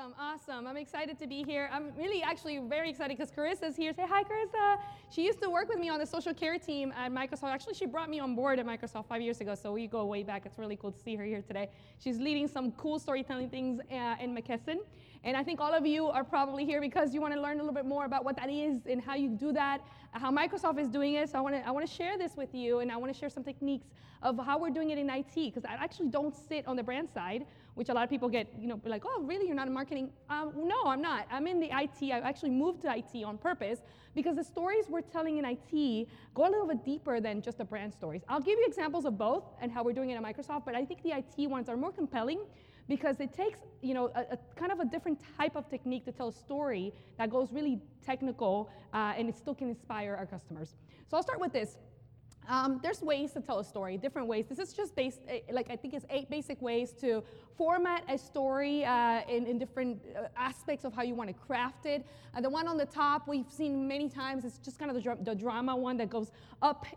Awesome. I'm excited to be here. I'm really actually very excited because Carissa's here. Say hi, Carissa. She used to work with me on the social care team at Microsoft. Actually, she brought me on board at Microsoft 5 years ago, so we go way back. It's really cool to see her here today. She's leading some cool storytelling things in McKesson. And I think all of you are probably here because you want to learn a little bit more about what that is and how you do that, how Microsoft is doing it. So I want to share this with you, and I want to share some techniques of how we're doing it in IT, because I actually don't sit on the brand side, which a lot of people get, like, oh, really, you're not in marketing? No, I'm not. I'm in the IT. I actually moved to IT on purpose because the stories we're telling in IT go a little bit deeper than just the brand stories. I'll give you examples of both and how we're doing it at Microsoft, but I think the IT ones are more compelling because it takes, a kind of a different type of technique to tell a story that goes really technical and it still can inspire our customers. So I'll start with this. There's ways to tell a story, different ways. This is just based, I think it's 8 basic ways to format a story in different aspects of how you want to craft it. The one on the top we've seen many times. It's just kind of the drama one that goes up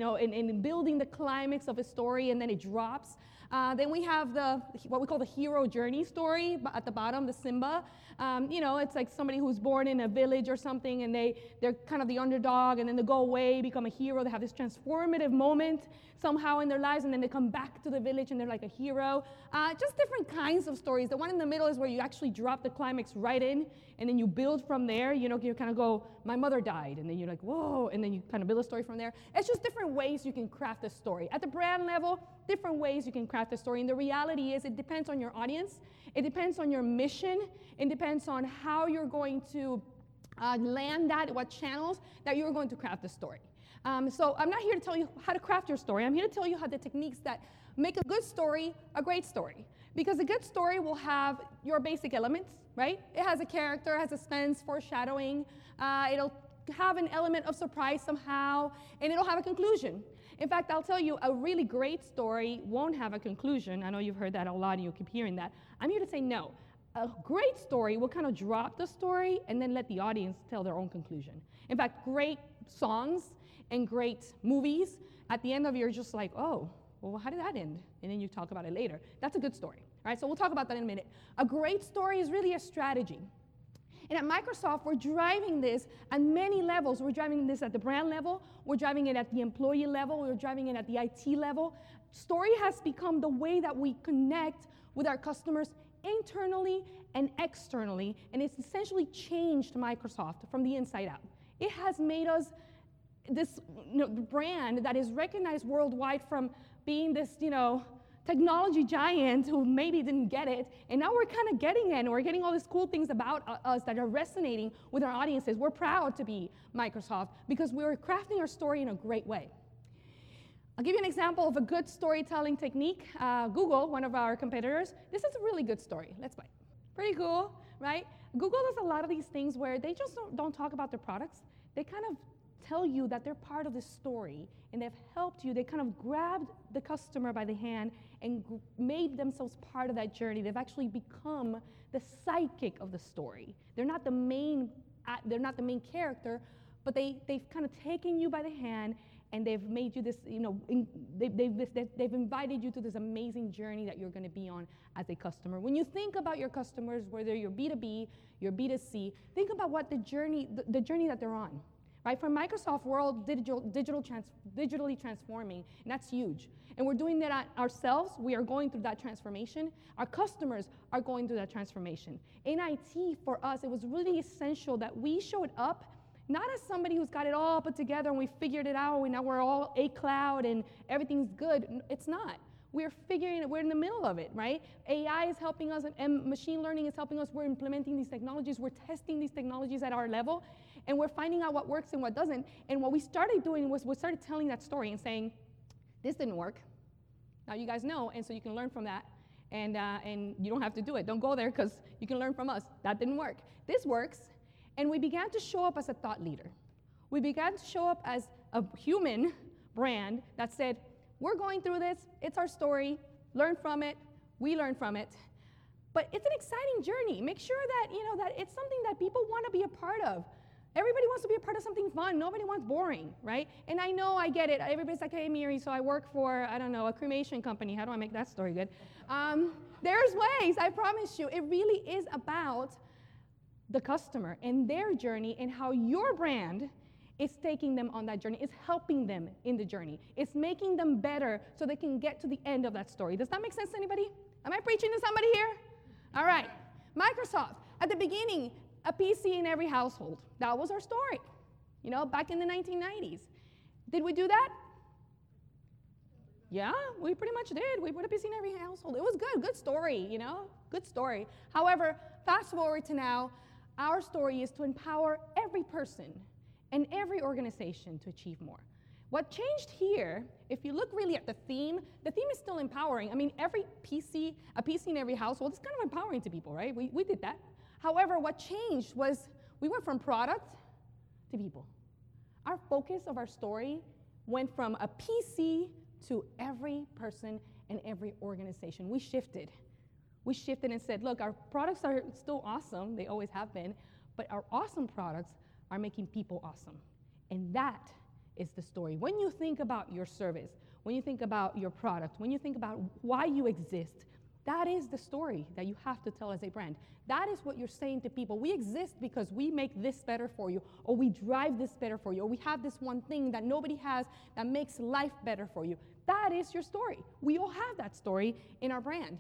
in building the climax of a story and then it drops. Then we have what we call the hero journey story at the bottom, the Simba. It's like somebody who's born in a village or something, and they're kind of the underdog, and then they go away, become a hero. They have this transformative moment somehow in their lives, and then they come back to the village, and they're like a hero. Just different kinds of stories. The one in the middle is where you actually drop the climax right in, and then you build from there. You kind of go, my mother died, and then you're like, whoa, and then you kind of build a story from there. It's just different ways you can craft a story. At the brand level, different ways you can craft a story. And the reality is it depends on your audience. It depends on your mission. It depends on how you're going to land that, what channels that you're going to craft the story. So I'm not here to tell you how to craft your story. I'm here to tell you how the techniques that make a good story a great story. Because a good story will have your basic elements, right? It has a character, it has suspense, foreshadowing. It'll have an element of surprise somehow, and it'll have a conclusion. In fact, I'll tell you, a really great story won't have a conclusion. I know you've heard that a lot and you keep hearing that. I'm here to say no. A great story will kind of drop the story and then let the audience tell their own conclusion. In fact, great songs and great movies, at the end of it, you're just like, oh, well, how did that end? And then you talk about it later. That's a good story. All right, so we'll talk about that in a minute. A great story is really a strategy. And at Microsoft, we're driving this at many levels. We're driving this at the brand level. We're driving it at the employee level. We're driving it at the IT level. Story has become the way that we connect with our customers internally and externally, and it's essentially changed Microsoft from the inside out. It has made us this brand that is recognized worldwide from being this, technology giant who maybe didn't get it, and now we're kind of getting it, and we're getting all these cool things about us that are resonating with our audiences. We're proud to be Microsoft because we're crafting our story in a great way. I'll give you an example of a good storytelling technique. Google, one of our competitors, this is a really good story. Let's play. Pretty cool, right? Google does a lot of these things where they just don't talk about their products. They kind of tell you that they're part of the story and they've helped you. They kind of grabbed the customer by the hand and made themselves part of that journey. They've actually become the sidekick of the story. They're not the main character, but they've kind of taken you by the hand and they've made you this, they've invited you to this amazing journey that you're going to be on as a customer. When you think about your customers, whether you're B2B, you're B2C, think about what the journey that they're on. Right? From Microsoft, we're all digitally transforming, and that's huge. And we're doing that ourselves. We are going through that transformation. Our customers are going through that transformation. In IT, for us, it was really essential that we showed up not as somebody who's got it all put together and we figured it out, and now we're all a cloud and everything's good. It's not. We're figuring it, we're in the middle of it, right? AI is helping us, and machine learning is helping us. We're implementing these technologies, we're testing these technologies at our level, and we're finding out what works and what doesn't. And what we started doing was we started telling that story and saying, this didn't work. Now you guys know, and so you can learn from that. And you don't have to do it. Don't go there because you can learn from us. That didn't work. This works. And we began to show up as a thought leader. We began to show up as a human brand that said, we're going through this, it's our story, learn from it, we learn from it. But it's an exciting journey. Make sure that, that it's something that people want to be a part of. Everybody wants to be a part of something fun. Nobody wants boring, right? And I know, I get it. Everybody's like, hey, Miri, so I work for, I don't know, a cremation company. How do I make that story good? There's ways, I promise you. It really is about the customer and their journey and how your brand is taking them on that journey. It's helping them in the journey. It's making them better so they can get to the end of that story. Does that make sense to anybody? Am I preaching to somebody here? All right. Microsoft, at the beginning, a PC in every household. That was our story, you know, back in the 1990s. Did we do that? Yeah, we pretty much did. We put a PC in every household. It was good story, you know, good story. However, fast forward to now, our story is to empower every person and every organization to achieve more. What changed here, if you look really at the theme is still empowering. I mean, a PC in every household is kind of empowering to people, right? We did that. However, what changed was we went from product to people. Our focus of our story went from a PC to every person and every organization. We shifted and said, look, our products are still awesome, they always have been, but our awesome products are making people awesome. And that is the story. When you think about your service, when you think about your product, when you think about why you exist, that is the story that you have to tell as a brand. That is what you're saying to people. We exist because we make this better for you, or we drive this better for you, or we have this one thing that nobody has that makes life better for you. That is your story. We all have that story in our brand.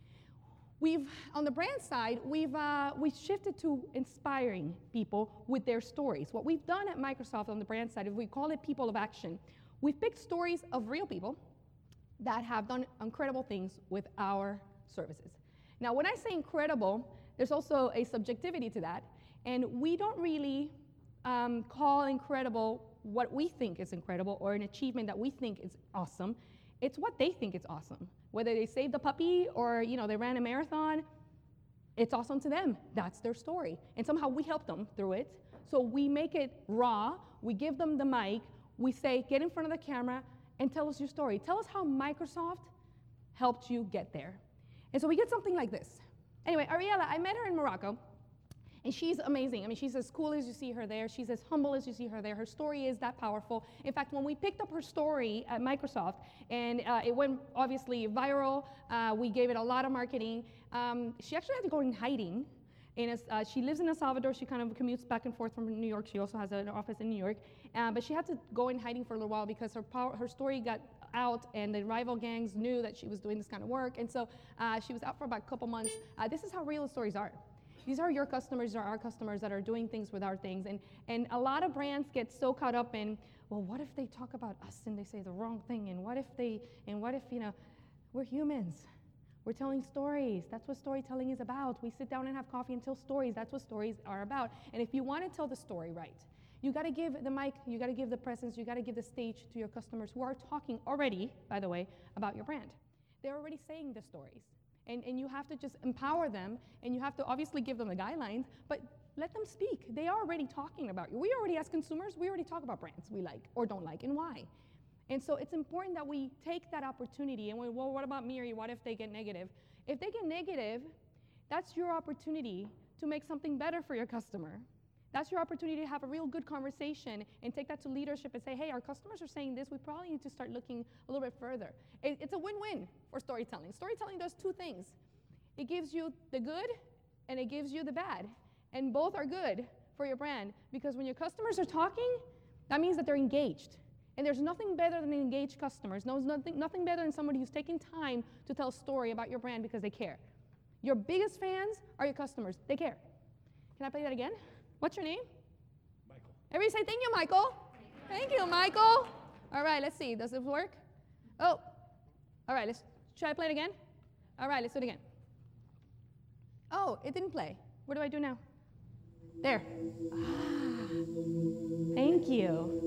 On the brand side, we've shifted to inspiring people with their stories. What we've done at Microsoft on the brand side is we call it People of Action. We've picked stories of real people that have done incredible things with our services. Now, when I say incredible, there's also a subjectivity to that, and we don't really call incredible what we think is incredible or an achievement that we think is awesome. It's what they think is awesome. Whether they saved a puppy or they ran a marathon, it's awesome to them. That's their story. And somehow we help them through it. So we make it raw. We give them the mic. We say, get in front of the camera and tell us your story. Tell us how Microsoft helped you get there. And so we get something like this. Anyway, Ariella, I met her in Morocco. And she's amazing. I mean, she's as cool as you see her there. She's as humble as you see her there. Her story is that powerful. In fact, when we picked up her story at Microsoft, and it went obviously viral, we gave it a lot of marketing. She actually had to go in hiding. She lives in El Salvador. She kind of commutes back and forth from New York. She also has an office in New York. But she had to go in hiding for a little while because her story got out, and the rival gangs knew that she was doing this kind of work. And so she was out for about a couple months. This is how real the stories are. These are your customers, are our customers that are doing things with our things. And a lot of brands get so caught up in, well, what if they talk about us and they say the wrong thing? And what if we're humans? We're telling stories. That's what storytelling is about. We sit down and have coffee and tell stories. That's what stories are about. And if you want to tell the story right, you got to give the mic, you got to give the presence, you got to give the stage to your customers who are talking already, by the way, about your brand. They're already saying the stories. And you have to just empower them, and you have to obviously give them the guidelines, but let them speak. They are already talking about you. We already, as consumers, we already talk about brands we like or don't like and why. And so it's important that we take that opportunity and well, what about me, or what if they get negative? If they get negative, that's your opportunity to make something better for your customer. That's your opportunity to have a real good conversation and take that to leadership and say, hey, our customers are saying this, we probably need to start looking a little bit further. It's a win-win for storytelling. Storytelling does two things. It gives you the good and it gives you the bad. And both are good for your brand, because when your customers are talking, that means that they're engaged. And there's nothing better than engaged customers. There's nothing better than somebody who's taking time to tell a story about your brand because they care. Your biggest fans are your customers. They care. Can I play that again? What's your name? Michael. Everybody say thank you, Michael. Thank you, Michael. All right, let's see. Does this work? Oh, all right. Should I play it again? All right, let's do it again. Oh, it didn't play. What do I do now? There. Thank you.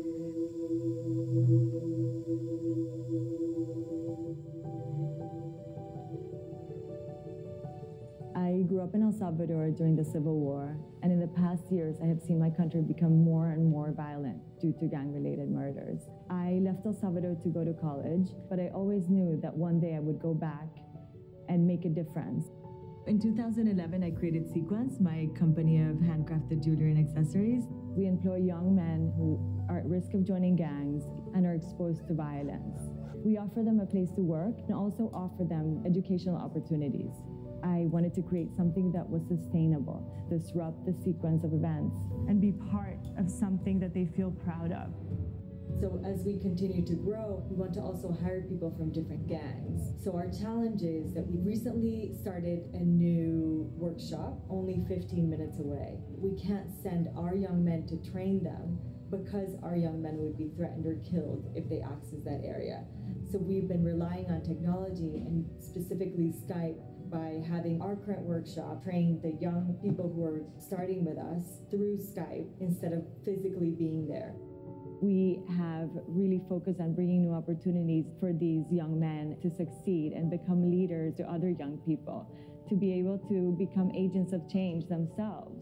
I grew up in El Salvador during the Civil War, and in the past years, I have seen my country become more and more violent due to gang-related murders. I left El Salvador to go to college, but I always knew that one day I would go back and make a difference. In 2011, I created Sequence, my company of handcrafted jewelry and accessories. We employ young men who are at risk of joining gangs and are exposed to violence. We offer them a place to work and also offer them educational opportunities. I wanted to create something that was sustainable, disrupt the sequence of events, and be part of something that they feel proud of. So as we continue to grow, we want to also hire people from different gangs. So our challenge is that we recently started a new workshop only 15 minutes away. We can't send our young men to train them because our young men would be threatened or killed if they access that area. So we've been relying on technology and specifically Skype by having our current workshop train the young people who are starting with us through Skype instead of physically being there. We have really focused on bringing new opportunities for these young men to succeed and become leaders to other young people, to be able to become agents of change themselves.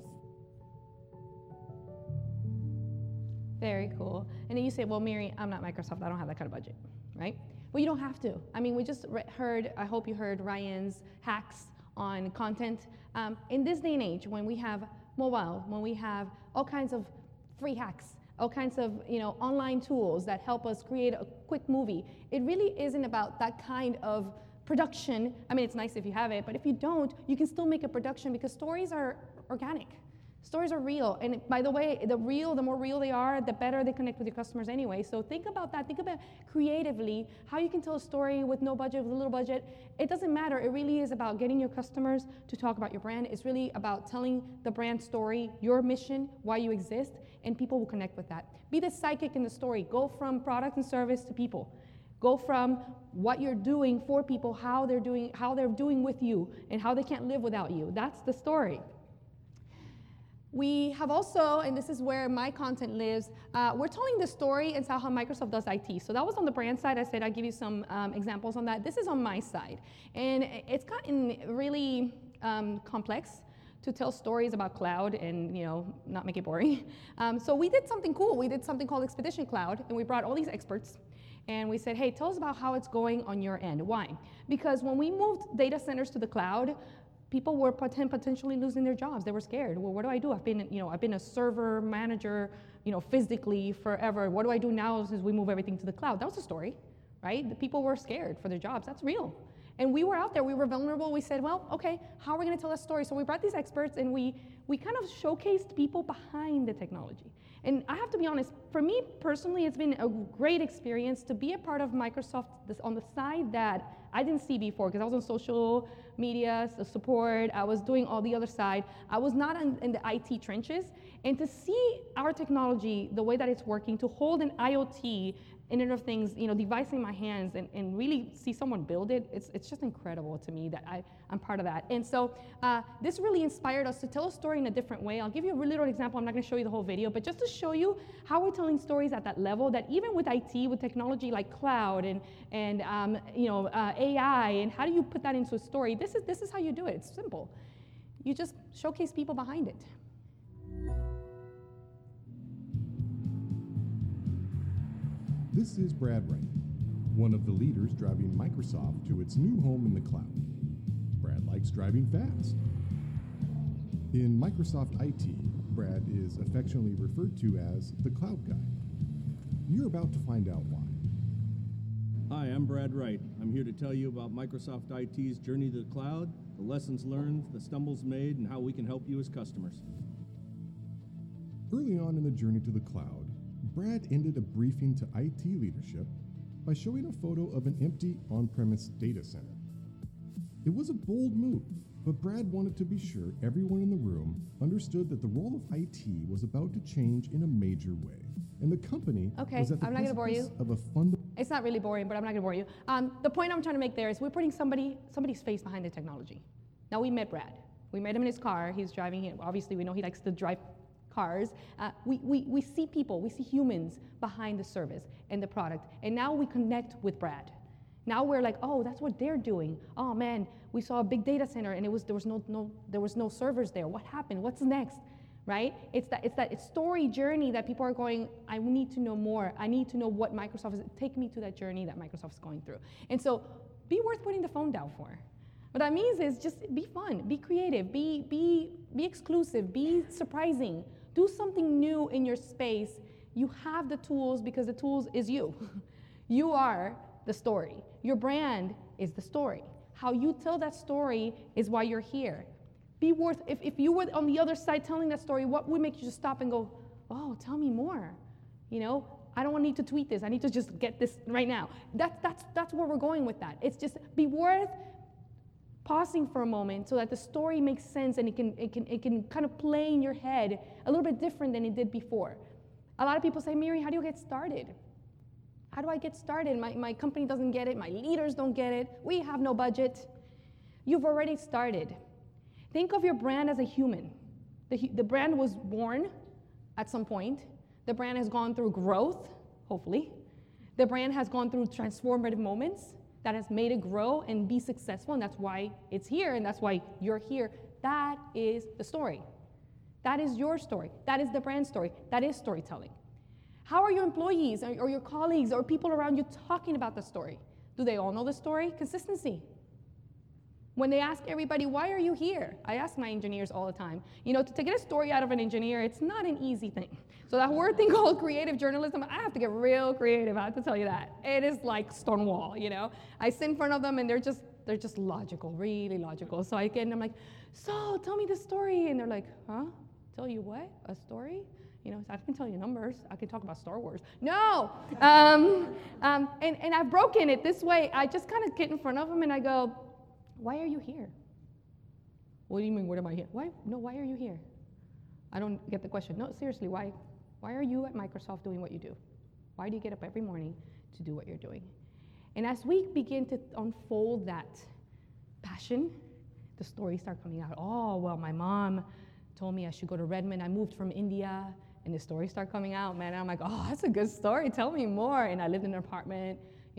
Very cool. And then you say, well, Mary, I'm not Microsoft. I don't have that kind of budget, right? Well, you don't have to. I mean, we just heard, I hope you heard Ryan's hacks on content. In this day and age, when we have mobile, when we have all kinds of free hacks, all kinds of online tools that help us create a quick movie, it really isn't about that kind of production. I mean, it's nice if you have it, but if you don't, you can still make a production because stories are organic. Stories are real, and by the way, the more real they are, the better they connect with your customers anyway. So think about that. Think about creatively how you can tell a story with no budget, with a little budget. It doesn't matter. It really is about getting your customers to talk about your brand. It's really about telling the brand story, your mission, why you exist, and people will connect with that. Be the psychic in the story. Go from product and service to people. Go from what you're doing for people, how they're doing with you, and how they can't live without you. That's the story. We have also, and this is where my content lives, we're telling the story and how Microsoft does IT. So that was on the brand side. I said I'd give you some examples on that. This is on my side. And it's gotten really complex to tell stories about cloud and not make it boring. So we did something cool. We did something called Expedition Cloud, and we brought all these experts. And we said, hey, tell us about how it's going on your end. Why? Because when we moved data centers to the cloud, people were potentially losing their jobs. They were scared. Well, what do I do? I've been a server manager, physically forever. What do I do now since we move everything to the cloud? That was a story, right? The people were scared for their jobs. That's real. And we were out there. We were vulnerable. We said, well, okay, how are we going to tell that story? So we brought these experts, and we kind of showcased people behind the technology. And I have to be honest, for me personally, it's been a great experience to be a part of Microsoft on the side that I didn't see before, because I was on social media, so support, I was doing all the other side. I was not in the IT trenches. And to see our technology, the way that it's working, to hold an IoT, Internet of Things, device in my hands and really see someone build it, it's just incredible to me that I'm part of that. And so this really inspired us to tell a story in a different way. I'll give you a really little example. I'm not going to show you the whole video, but just to show you how we're telling stories at that level, that even with IT, with technology like cloud and AI, and how do you put that into a story? This is how you do it. It's simple. You just showcase people behind it. This is Brad Wright, one of the leaders driving Microsoft to its new home in the cloud. Brad likes driving fast. In Microsoft IT, Brad is affectionately referred to as the Cloud Guy. You're about to find out why. Hi, I'm Brad Wright. I'm here to tell you about Microsoft IT's journey to the cloud, the lessons learned, the stumbles made, and how we can help you as customers. Early on in the journey to the cloud, Brad ended a briefing to IT leadership by showing a photo of an empty on-premise data center. It was a bold move, but Brad wanted to be sure everyone in the room understood that the role of IT was about to change in a major way. And the company was at the precipice of a fundamental... It's not really boring, but I'm not going to bore you. The point I'm trying to make there is we're putting somebody's face behind the technology. Now, we met Brad. We met him in his car. He's driving here. Obviously, we know he likes to drive cars. We see people, we see humans behind the service and the product. And now we connect with Brad. Now we're like, oh, that's what they're doing. Oh man, we saw a big data center and there was no servers there. What happened? What's next? Right? It's that story journey that people are going, I need to know more. I need to know what Microsoft is. Take me to that journey that Microsoft is going through. And so be worth putting the phone down for. What that means is just be fun, be creative, be exclusive, be surprising. Do something new in your space. You have the tools because the tools is you. You are the story. Your brand is the story. How you tell that story is why you're here. If you were on the other side telling that story, what would make you just stop and go, oh, tell me more? I don't need to tweet this. I need to just get this right now. That's where we're going with that. It's just be worth pausing for a moment so that the story makes sense and it can kind of play in your head a little bit different than it did before. A lot of people say, Miri, how do you get started? How do I get started? My company doesn't get it. My leaders don't get it. We have no budget. You've already started. Think of your brand as a human. The brand was born at some point. The brand has gone through growth, hopefully. The brand has gone through transformative moments that has made it grow and be successful, and that's why it's here, and that's why you're here. That is the story. That is your story. That is the brand story. That is storytelling. How are your employees or your colleagues or people around you talking about the story? Do they all know the story? Consistency. When they ask everybody, why are you here? I ask my engineers all the time. To get a story out of an engineer, it's not an easy thing. So that word thing called creative journalism, I have to get real creative, I have to tell you that. It is like Stonewall, I sit in front of them and they're just logical, really logical. So I'm like, so tell me the story. And they're like, huh? Tell you what? A story? So I can tell you numbers. I can talk about Star Wars. No! And I've broken it this way. I just kind of get in front of them and I go, why are you here? What do you mean, what am I here? Why are you here? I don't get the question. No, seriously, why are you at Microsoft doing what you do? Why do you get up every morning to do what you're doing? And as we begin to unfold that passion, the stories start coming out. Oh, well, my mom told me I should go to Redmond. I moved from India, and the stories start coming out, man. And I'm like, oh, that's a good story. Tell me more. And I lived in an apartment,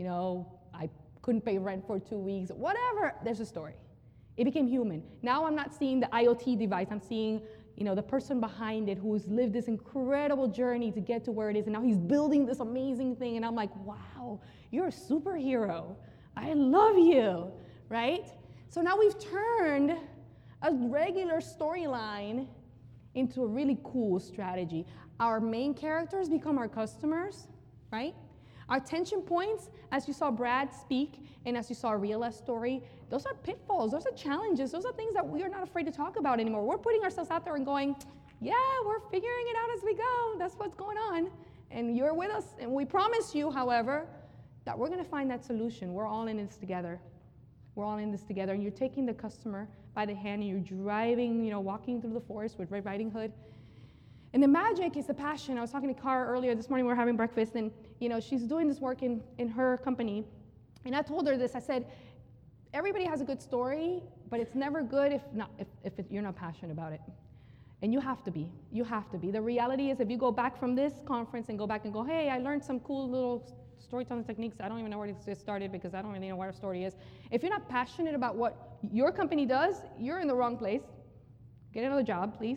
I couldn't pay rent for 2 weeks, whatever, there's a story. It became human. Now I'm not seeing the IoT device, I'm seeing the person behind it who's lived this incredible journey to get to where it is, and now he's building this amazing thing, and I'm like, wow, you're a superhero. I love you, right? So now we've turned a regular storyline into a really cool strategy. Our main characters become our customers, right? Our tension points, as you saw Brad speak, and as you saw Riela's story, those are pitfalls, those are challenges, those are things that we are not afraid to talk about anymore. We're putting ourselves out there and going, yeah, we're figuring it out as we go. That's what's going on. And you're with us. And we promise you, however, that we're going to find that solution. We're all in this together. We're all in this together. And you're taking the customer by the hand, and you're driving, walking through the forest with Red Riding Hood. And the magic is the passion. I was talking to Cara earlier this morning. We were having breakfast, and she's doing this work in her company. And I told her this. I said, everybody has a good story, but it's never good if you're not passionate about it. And you have to be. You have to be. The reality is, if you go back from this conference and go back and go, hey, I learned some cool little storytelling techniques. I don't even know where to get started because I don't really know what a story is. If you're not passionate about what your company does, you're in the wrong place. Get another job, please.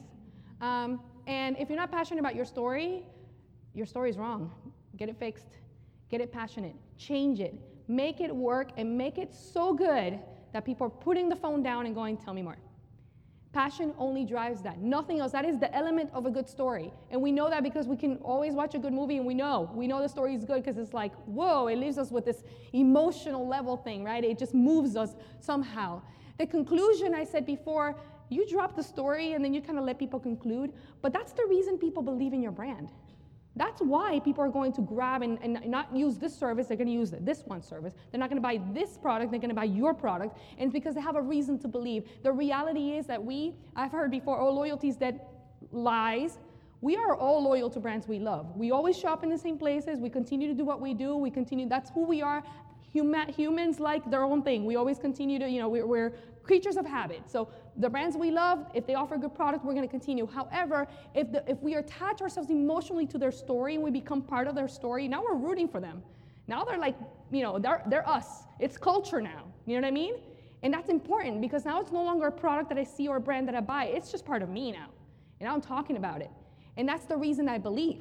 And if you're not passionate about your story is wrong. Get it fixed. Get it passionate. Change it. Make it work and make it so good that people are putting the phone down and going, tell me more. Passion only drives that. Nothing else. That is the element of a good story. And we know that because we can always watch a good movie and we know the story is good because it's like, whoa, it leaves us with this emotional level thing, right? It just moves us somehow. The conclusion, I said before, you drop the story and then you kind of let people conclude, but that's the reason people believe in your brand. That's why people are going to grab and not use this service, they're going to use this one service. They're not going to buy this product, they're going to buy your product, and it's because they have a reason to believe. The reality is that I've heard before, oh, loyalty is dead. Lies. We are all loyal to brands we love. We always shop in the same places, we continue to do what we do, that's who we are. Humans like their own thing. We always continue to, we're creatures of habit. So the brands we love, if they offer a good product, we're going to continue. However, if we attach ourselves emotionally to their story and we become part of their story, now we're rooting for them. Now they're like, they're us. It's culture now. You know what I mean? And that's important because now it's no longer a product that I see or a brand that I buy. It's just part of me now. And I'm talking about it. And that's the reason I believe.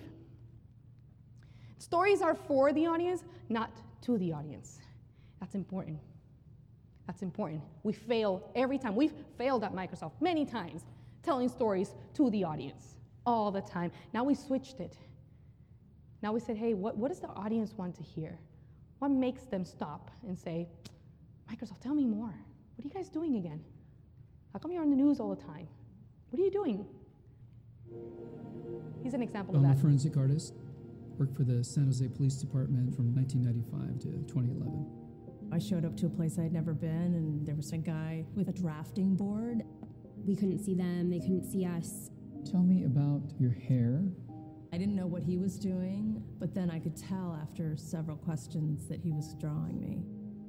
Stories are for the audience, not to the audience. That's important. That's important. We fail every time. We've failed at Microsoft many times telling stories to the audience all the time. Now we switched it. Now we said, hey, what does the audience want to hear? What makes them stop and say, Microsoft, tell me more. What are you guys doing again? How come you're on the news all the time? What are you doing? He's an example of I'm that. a forensic artist. Worked for the San Jose Police Department from 1995 to 2011. I showed up to a place I'd never been, and there was a guy with a drafting board. We couldn't see them, they couldn't see us. Tell me about your hair. I didn't know what he was doing, but then I could tell after several questions that he was drawing me.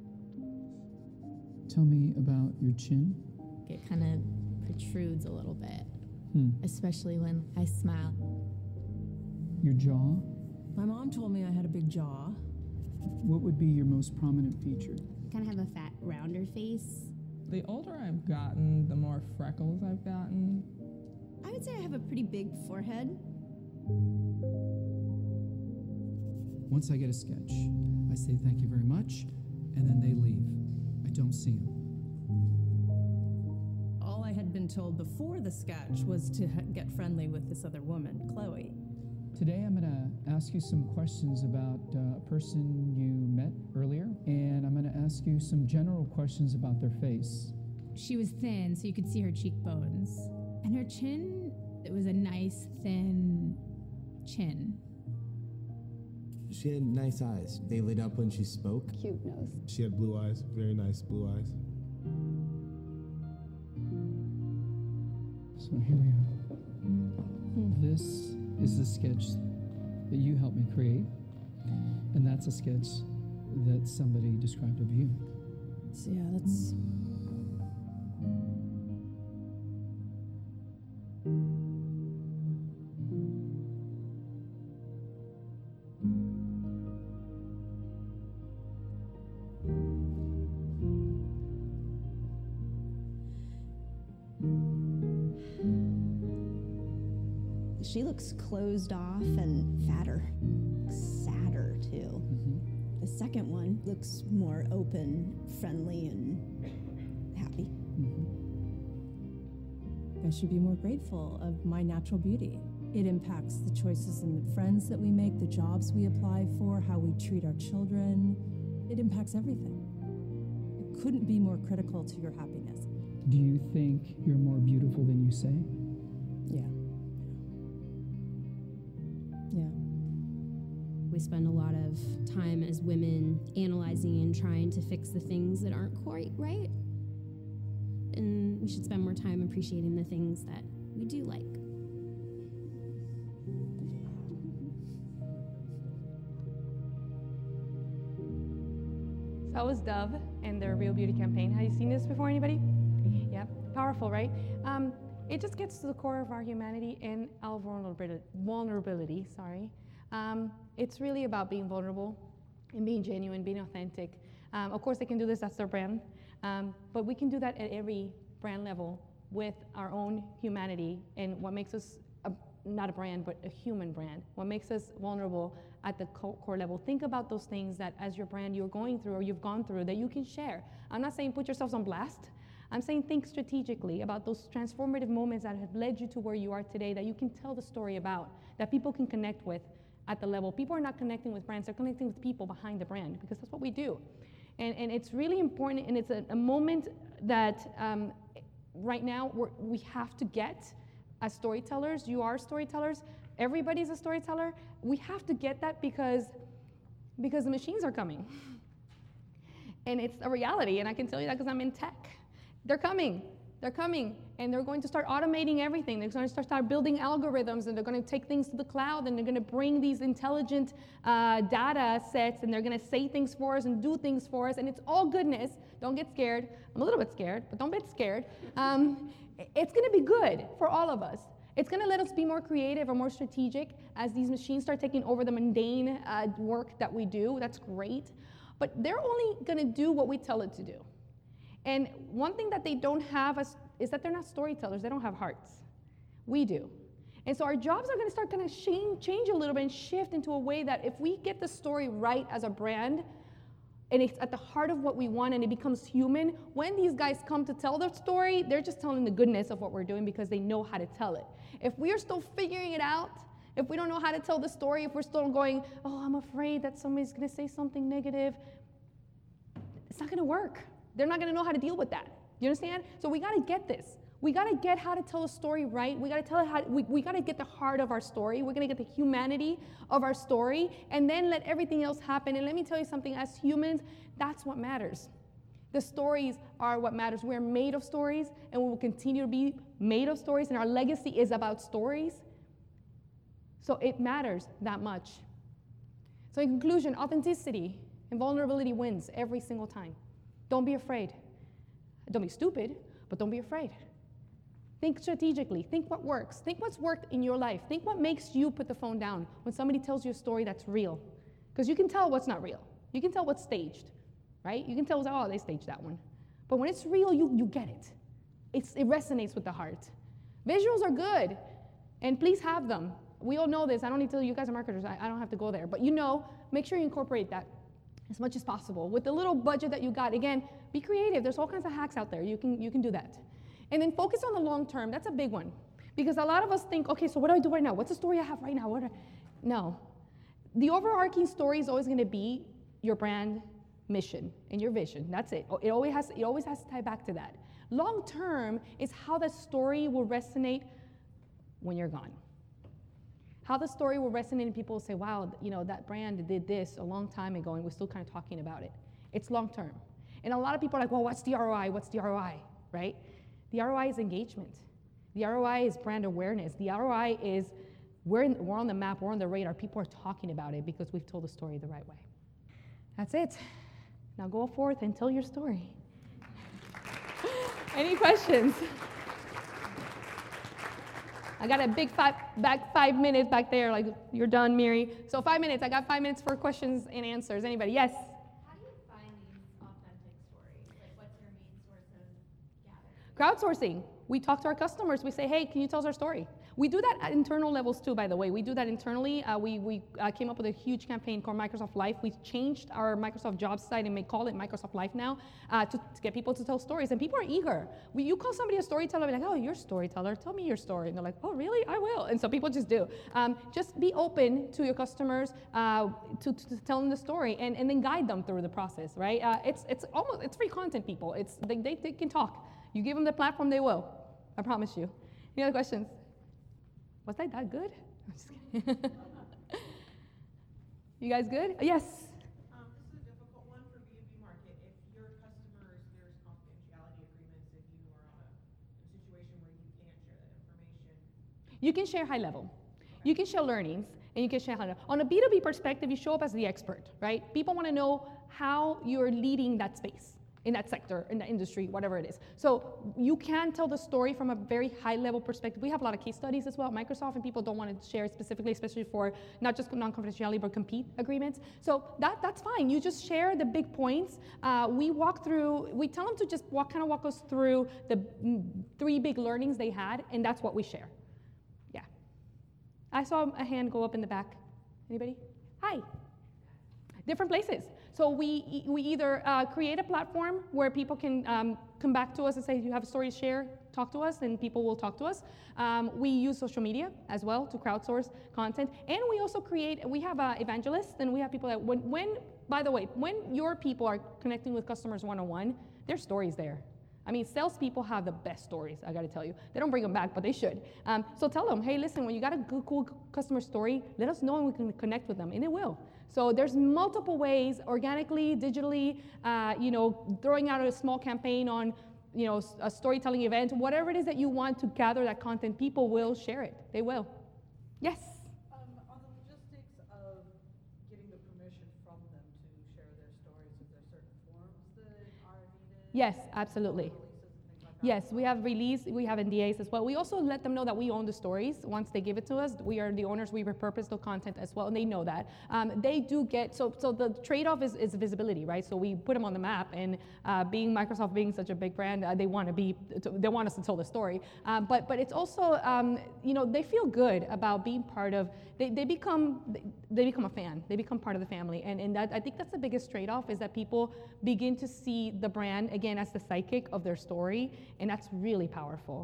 Tell me about your chin. It kind of protrudes a little bit, especially when I smile. Your jaw. My mom told me I had a big jaw. What would be your most prominent feature? I kind of have a fat, rounder face. The older I've gotten, the more freckles I've gotten. I would say I have a pretty big forehead. Once I get a sketch, I say thank you very much, and then they leave. I don't see them. All I had been told before the sketch was to get friendly with this other woman, Chloe. Today I'm going to ask you some questions about a person you met earlier, and I'm going to ask you some general questions about their face. She was thin, so you could see her cheekbones. And her chin, it was a nice, thin chin. She had nice eyes. They lit up when she spoke. Cute nose. She had blue eyes, very nice blue eyes. So here we are. This is the sketch that you helped me create, and that's a sketch that somebody described of you. So yeah, that's... She looks closed off and fatter, sadder too. The second one looks more open, friendly, and happy. I should be more grateful of my natural beauty. It impacts the choices and the friends that we make, the jobs we apply for, how we treat our children. It impacts everything. It couldn't be more critical to your happiness. Do you think you're more beautiful than you say? Yeah. Yeah. We spend a lot of time as women analyzing and trying to fix the things that aren't quite right. And we should spend more time appreciating the things that we do like. So that was Dove and their Real Beauty campaign. Have you seen this before, anybody? Yep, powerful, right? It just gets to the core of our humanity and our vulnerability. It's really about being vulnerable and being genuine, being authentic. Of course, they can do this, that's their brand. But we can do that at every brand level with our own humanity and what makes us not a brand, but a human brand. What makes us vulnerable at the core level. Think about those things that as your brand you're going through or you've gone through that you can share. I'm not saying put yourselves on blast. I'm saying think strategically about those transformative moments that have led you to where you are today that you can tell the story about, that people can connect with at the level. People are not connecting with brands, they're connecting with people behind the brand because that's what we do. And it's really important, and it's a moment that right now we have to get as storytellers. You are storytellers. Everybody's a storyteller. We have to get that because the machines are coming. And it's a reality, and I can tell you that because I'm in tech. They're coming, and they're going to start automating everything. They're going to start building algorithms, and they're going to take things to the cloud, and they're going to bring these intelligent data sets, and they're going to say things for us and do things for us, and it's all goodness. Don't get scared. I'm a little bit scared, but don't get scared. It's going to be good for all of us. It's going to let us be more creative or more strategic as these machines start taking over the mundane work that we do. That's great. But they're only going to do what we tell it to do. And one thing that they don't have is that they're not storytellers. They don't have hearts. We do. And so our jobs are going to start kind of change a little bit and shift into a way that if we get the story right as a brand, and it's at the heart of what we want and it becomes human, when these guys come to tell their story, they're just telling the goodness of what we're doing because they know how to tell it. If we are still figuring it out if we don't know how to tell the story, if we're still going, oh, I'm afraid that somebody's going to say something negative, it's not going to work. They're not going to know how to deal with that. You understand? So we got to get this. We got to get how to tell a story right. We got to tell it how, we got to get the heart of our story. We're going to get the humanity of our story, and then let everything else happen. And let me tell you something, as humans, that's what matters. The stories are what matters. We're made of stories, and we will continue to be made of stories, and our legacy is about stories. So it matters that much. So in conclusion, authenticity and vulnerability wins every single time. Don't be afraid. Don't be stupid, but don't be afraid. Think strategically. Think what works. Think what's worked in your life. Think what makes you put the phone down when somebody tells you a story that's real. Because you can tell what's not real. You can tell what's staged, right? You can tell, oh, they staged that one. But when it's real, you get it. It resonates with the heart. Visuals are good, and please have them. We all know this. I don't need to tell you, guys are marketers. I don't have to go there. But make sure you incorporate that as much as possible. With the little budget that you got, again, be creative. There's all kinds of hacks out there. You can do that. And then focus on the long term. That's a big one. Because a lot of us think, okay, so what do I do right now? What's the story I have right now? No. The overarching story is always going to be your brand mission and your vision. That's it. It always has to tie back to that. Long term is how the story will resonate when you're gone. How the story will resonate and people will say, wow, that brand did this a long time ago and we're still kind of talking about it. It's long term. And a lot of people are like, well, what's the ROI? What's the ROI, right? The ROI is engagement. The ROI is brand awareness. The ROI is we're on the map, we're on the radar. People are talking about it because we've told the story the right way. That's it. Now go forth and tell your story. Any questions? I got a big 5 minutes back there, like you're done, Miri. So 5 minutes, I got 5 minutes for questions and answers. Anybody? Yes? How do you find these authentic stories? Like what's your main source of gathering? Crowdsourcing. We talk to our customers. We say, hey, can you tell us our story? We do that at internal levels too, by the way. We do that internally. We came up with a huge campaign called Microsoft Life. We changed our Microsoft Jobs site and may call it Microsoft Life now to get people to tell stories. And people are eager. You call somebody a storyteller, be like, oh, you're a storyteller. Tell me your story. And they're like, oh, really? I will. And so people just do. Just be open to your customers to tell them the story and then guide them through the process, right? It's free content, people. They can talk. You give them the platform, they will. I promise you. Any other questions? Was that good? I'm just kidding. You guys good? Yes. This is a difficult one for B2B market. If your customers, there's confidentiality agreements if you are on a situation where you can't share that information. You can share high level. You can share learnings, and you can share high level. On a B2B perspective, you show up as the expert, right? People want to know how you're leading that space, in that sector, in that industry, whatever it is. So you can tell the story from a very high level perspective. We have a lot of case studies as well at Microsoft, and people don't want to share it specifically, especially for not just non-confidentiality, but compete agreements. So that's fine. You just share the big points. We tell them to just walk us through the 3 big learnings they had, and that's what we share. Yeah. I saw a hand go up in the back. Anybody? Hi. Different places. So we either create a platform where people can come back to us and say, you have a story to share, talk to us, and people will talk to us. We use social media as well to crowdsource content. And we also we have evangelists, and we have people that, by the way, when your people are connecting with customers one-on-one, their story's there. I mean, salespeople have the best stories, I gotta tell you. They don't bring them back, but they should. So tell them, hey, listen, when you got a good, cool customer story, let us know and we can connect with them, and it will. So there's multiple ways, organically, digitally, throwing out a small campaign on, a storytelling event, whatever it is that you want to gather that content, people will share it. They will. Yes? On the logistics of getting the permission from them to share their stories, is there certain forms that are needed? Yes, absolutely. Yes, we have NDAs as well. We also let them know that we own the stories once they give it to us. We are the owners, we repurpose the content as well, and they know that. They do get, so the trade-off is visibility, right? So we put them on the map, and Microsoft being such a big brand, they want us to tell the story. But it's also, they feel good about being part of, they become a fan, they become part of the family. And that, I think that's the biggest trade-off, is that people begin to see the brand, again, as the psychic of their story. And that's really powerful.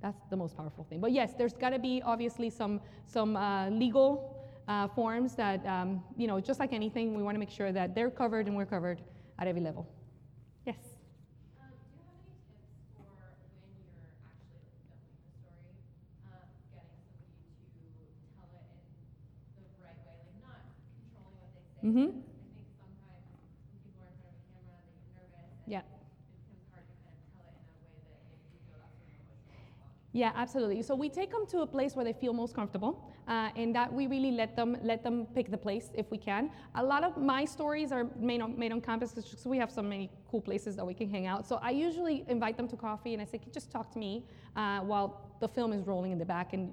That's the most powerful thing. But yes, there's got to be obviously some legal forms that, just like anything, we want to make sure that they're covered and we're covered at every level. Yes? Do you have any tips for when you're actually filming the story, getting somebody to tell it in the right way, like not controlling what they say? Mm-hmm. I think sometimes when people are in front of a camera, they get nervous, and Yeah. it becomes hard to kind of tell it in a way that makes you feel that sort of emotional response. Yeah, absolutely. So we take them to a place where they feel most comfortable, and that we really let them pick the place if we can. A lot of my stories are made on campus because we have so many cool places that we can hang out. So I usually invite them to coffee, and I say, just talk to me while the film is rolling in the back, and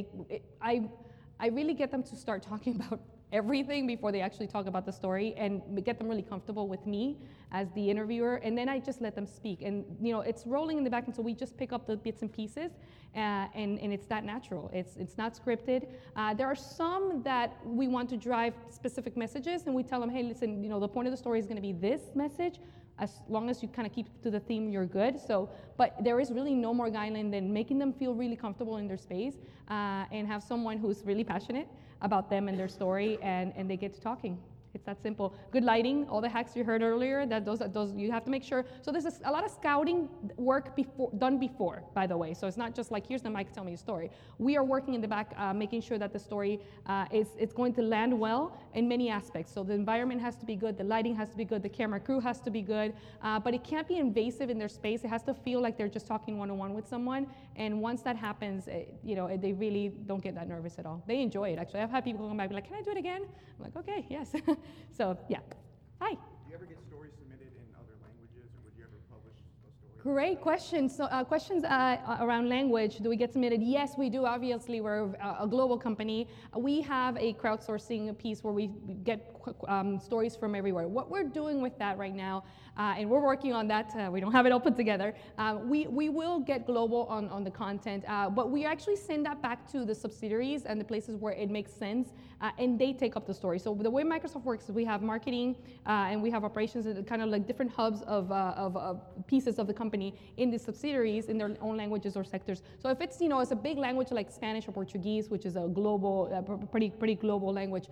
I really get them to start talking about everything before they actually talk about the story, and get them really comfortable with me as the interviewer, and then I just let them speak. And it's rolling in the back, and so we just pick up the bits and pieces, and it's that natural. It's not scripted. There are some that we want to drive specific messages, and we tell them, hey, listen, the point of the story is going to be this message. As long as you kind of keep to the theme, you're good. But there is really no more guideline than making them feel really comfortable in their space, and have someone who's really passionate about them and their story, and they get to talking. It's that simple. Good lighting, all the hacks you heard earlier, those you have to make sure. So there's a lot of scouting work done before, by the way. So it's not just like, here's the mic, tell me a story. We are working in the back, making sure that the story it's going to land well in many aspects. So the environment has to be good, the lighting has to be good, the camera crew has to be good, but it can't be invasive in their space. It has to feel like they're just talking one-on-one with someone. And once that happens, they really don't get that nervous at all. They enjoy it, actually. I've had people come back and be like, can I do it again? I'm like, okay, yes. So, yeah. Hi. Do you ever get stories submitted in other languages, or would you ever publish those stories? Great questions. So, questions around language. Do we get submitted? Yes, we do. Obviously, we're a global company. We have a crowdsourcing piece where we get stories from everywhere. What we're doing with that right now, and we're working on that. We don't have it all put together. We will get global on the content, but we actually send that back to the subsidiaries and the places where it makes sense, and they take up the story. So the way Microsoft works is we have marketing and we have operations, and kind of like different hubs of pieces of the company in the subsidiaries in their own languages or sectors. So if it's it's a big language like Spanish or Portuguese, which is a global, pretty global language,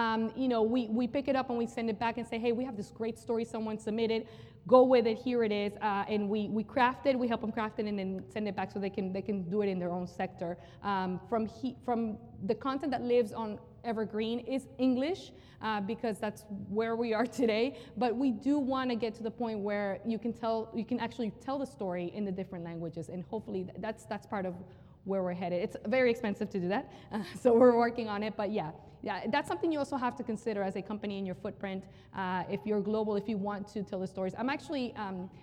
we pick it up and we send it back and say, hey, we have this great story someone submitted. Go with it. Here it is, and we craft it. We help them craft it and then send it back so they can do it in their own sector. From the content that lives on Evergreen is English, because that's where we are today. But we do want to get to the point where you can actually tell the story in the different languages, and hopefully that's part of where we're headed. It's very expensive to do that, so we're working on it. But yeah, that's something you also have to consider as a company in your footprint. If you're global, if you want to tell the stories. I'm actually,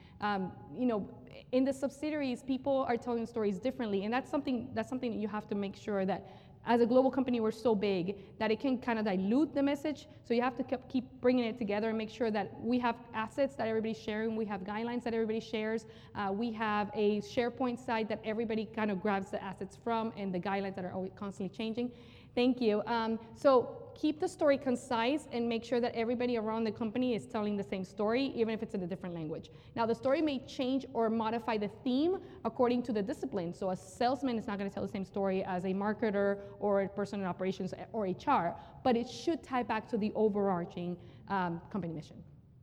in the subsidiaries, people are telling stories differently, and that's something that you have to make sure that as a global company, we're so big that it can kind of dilute the message. So you have to keep bringing it together and make sure that we have assets that everybody's sharing. We have guidelines that everybody shares. We have a SharePoint site that everybody kind of grabs the assets from, and the guidelines that are always constantly changing. Thank you. So keep the story concise and make sure that everybody around the company is telling the same story, even if it's in a different language. Now, the story may change or modify the theme according to the discipline. So a salesman is not going to tell the same story as a marketer or a person in operations or HR, but it should tie back to the overarching company mission.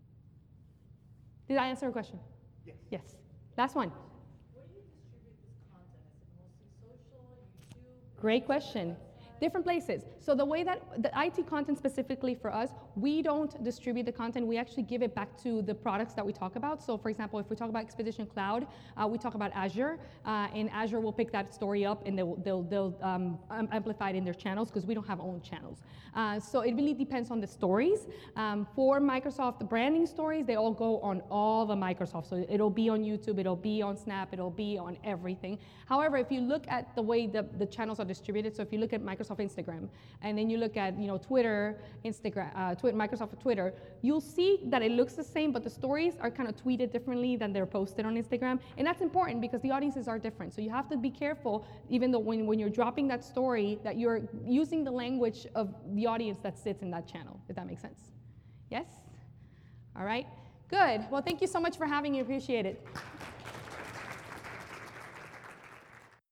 Did I answer your question? Yes. Yes. Last one. Where do you distribute this content? Is it mostly social, YouTube? Great question. Different places. So the way that the IT content specifically for us, we don't distribute the content. We actually give it back to the products that we talk about. So for example, if we talk about Expedition Cloud, we talk about Azure, and Azure will pick that story up and they'll amplify it in their channels, because we don't have our own channels. So it really depends on the stories. For Microsoft, the branding stories, they all go on all the Microsoft. So it'll be on YouTube, it'll be on Snap, it'll be on everything. However, if you look at the way the channels are distributed, so if you look at Microsoft Instagram, and then you look at Twitter, Instagram, Microsoft Twitter, you'll see that it looks the same, but the stories are kind of tweeted differently than they're posted on Instagram, and that's important because the audiences are different. So you have to be careful, even though when you're dropping that story, that you're using the language of the audience that sits in that channel, if that makes sense. Yes? All right. Good. Well, thank you so much for having me. Appreciate it.